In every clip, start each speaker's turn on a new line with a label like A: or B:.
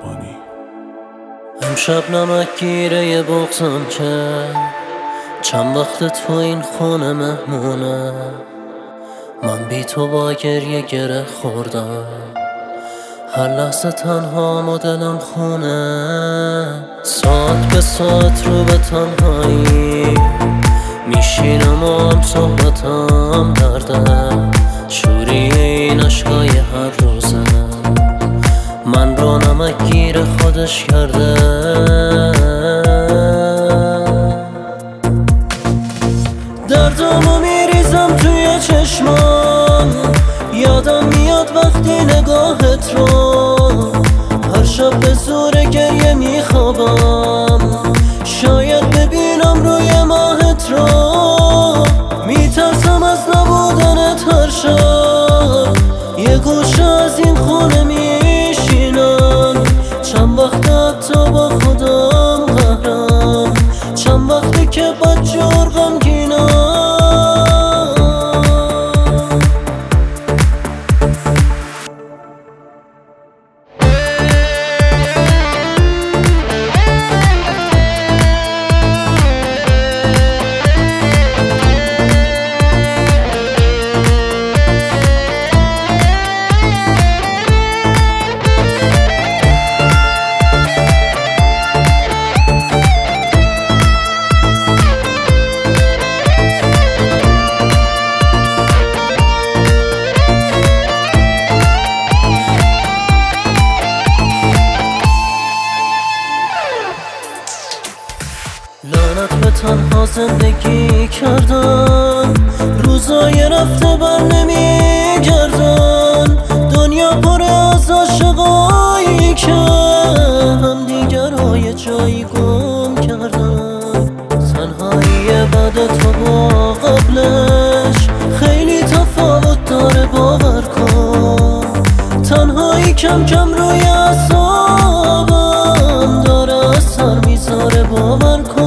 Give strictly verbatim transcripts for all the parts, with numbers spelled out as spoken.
A: قربانی.
B: امشب نمکگیره بغضم که چند وقت تو این خونه مهمونه. من بی تو با گریه گره خوردم، هر لحظه تنها و دلم خونه. ساعت به ساعت رو به تنهایی میشینم و هم صحبتم درده، شوری این عشقای هر روزه من رو نمکگیر خودش کرده. دردمو میریزم توی چشمام، یادم میاد وقتی نگاهت رو هر شب به زور گریه میخوابم. شاید ببینم روی ماهت رو، میترسم از نبودنت هر شب یه گوشه از این خونه میشینم. چند وقت حتی با خودم قهرم، چند وقتی که بدجور غمگینم. لعنت به تنها زندگی کردن، روزای رفته بر نمیگردن. دنیا پر از عاشقایی که هم دیگر رو یه جایی گم کردن. تنهایی بعد تو با قبلش خیلی تفاوت داره، باور کن. تنهایی کم کم روی اعصابم داره اثر میذاره، باور کن.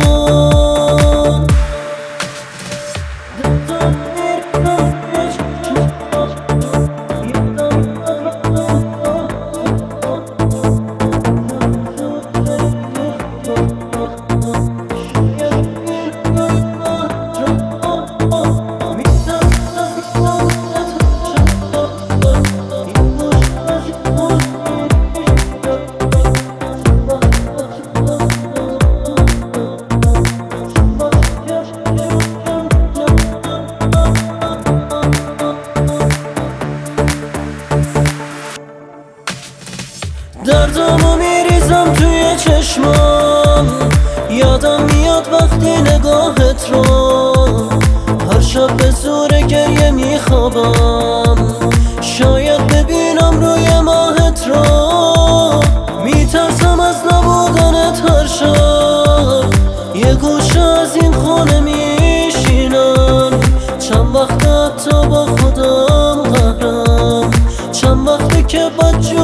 B: دردمو میریزم توی چشمام، یادم میاد وقتی نگاهت رو هر شب به زور گریه میخوابم. شاید ببینم روی ماهت رو، میترسم از نبودنت هر شب یه گوشه از این خونه میشینم. چند وقت حتی با خودم قهرم، چند وقتی که بدجور